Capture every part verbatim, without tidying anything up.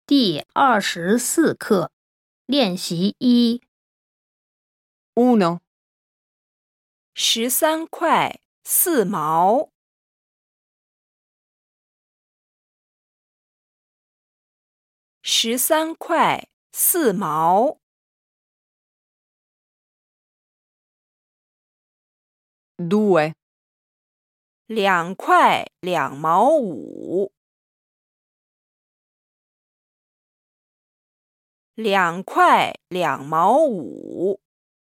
第二十四课练习一。 uno, 十三块四毛，十三块四毛， due, 两块两毛五，两块两毛五，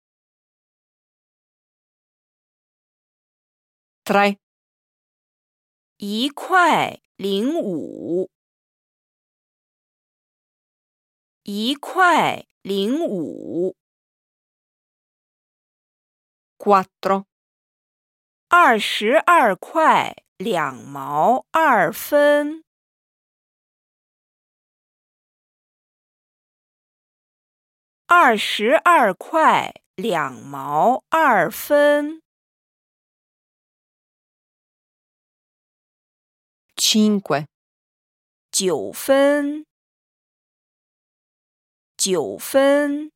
tre, 一块零五，一块零五， quattro, 二十二块两毛二分，二十二块两毛二分， cinque, 九分，九分，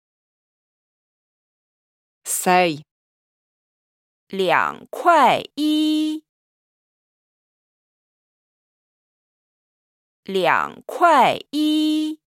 sei, 两块一，两块一。